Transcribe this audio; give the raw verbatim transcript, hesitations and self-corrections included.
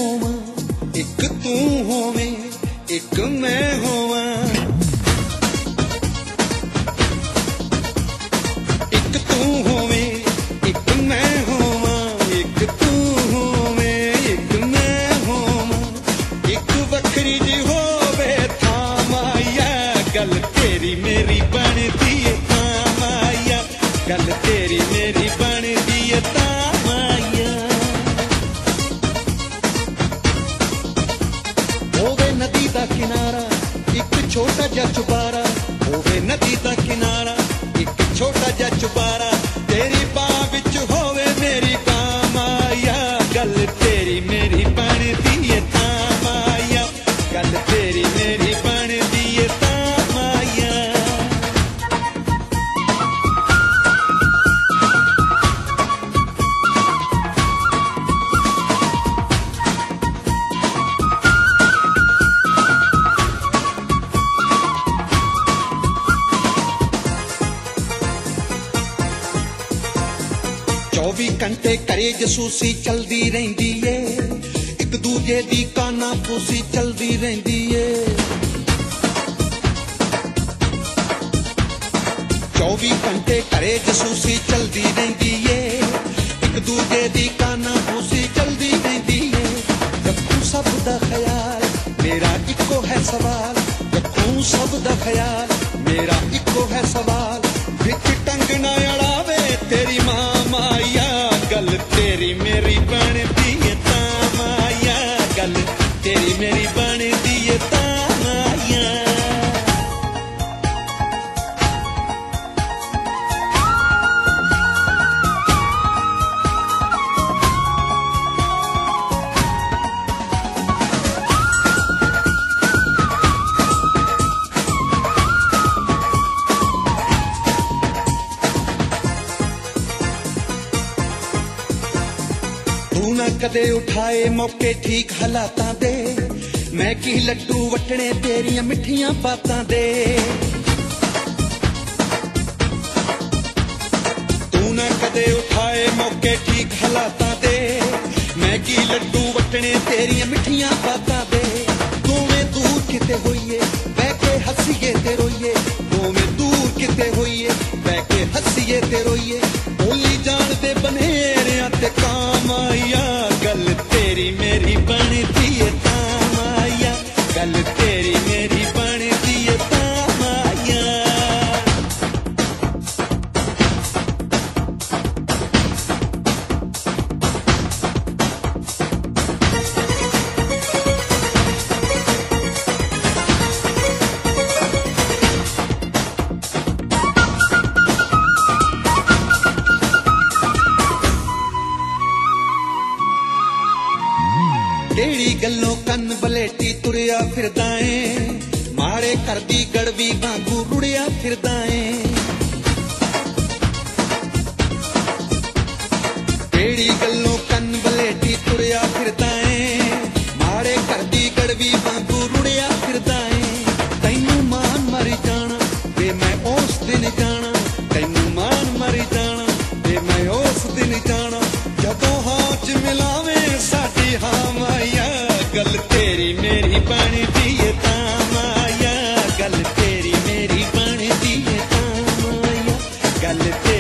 होवां एक तू होवे एक मैं होवां एक तू होवे एक मैं होवां एक तू होवे एक मैं होवां एक वखरी जी होवे थां माया गल तेरी मेरी बनदी है तां माया गल तेरी मेरी बनदी है तां माया होवे नदी दा किनारा एक छोटा जा चुबारा होवे नदी दा किनारा एक छोटा जा चुबारा तेरी बां विच होवे मेरी बां माया गल तेरी मेरी बनदी है तां माया गल तेरी मेरी बनदी है तां माया चौबी घंटे करे जसूसी चलदी रहिंदी ए एक दूजे दी काना फूसी चलदी रहिंदी ए चौबी घंटे करे जसूसी चलदी रहिंदी ए एक दूजे दी काना फूसी चलदी रहिंदी ए रखूं सब दा ख्याल मेरा इको है सवाल रखूं सब दा ख्याल मेरा इको है सवाल विच टंग ना अड़ावे तेरी मां माया गल तेरी मेरी बनदी है तां माया गल तेरी मेरी बनदी है तां माया तू ना कदे उठाए मौके ठीक हालातां दे मैं की लड्डू वटने तेरियां मिठियां बातां दे तू ना कदे उठाए मौके ठीक हालातां दे मैं की लड्डू वटने तेरियां मिठियां बातां दे दोवें दूर किते होइए बह के हसीए ते रोइए दोवें दूर किते होइए बह के हसीए ते रोइए बोली जान दे बनेरियां ते काम आया गल तेरी मेरी बनदी है तां माया गल तेरी मेरी बनदी है तां माया केड़ी गल्लों कन बलेटी तुरिया फिरदा ऐ माड़े घर दी गड़वी वांगू रुड़िया फिरदा ऐ केड़ी गल्लों कन बलेटी तुरिया फिरदा ऐ माड़े घर दी गड़वी वांगू रुड़िया फिरदा ऐ तैनू मान मरी जाना वे मैं उस दिन जाना तैनू मान मरी जाना वे मैं उस दिन जाना जदों हां च मिलावे साडी हां माया गल तेरी मेरी बनदी है तां माया गल तेरी मेरी बनदी है तां माया गल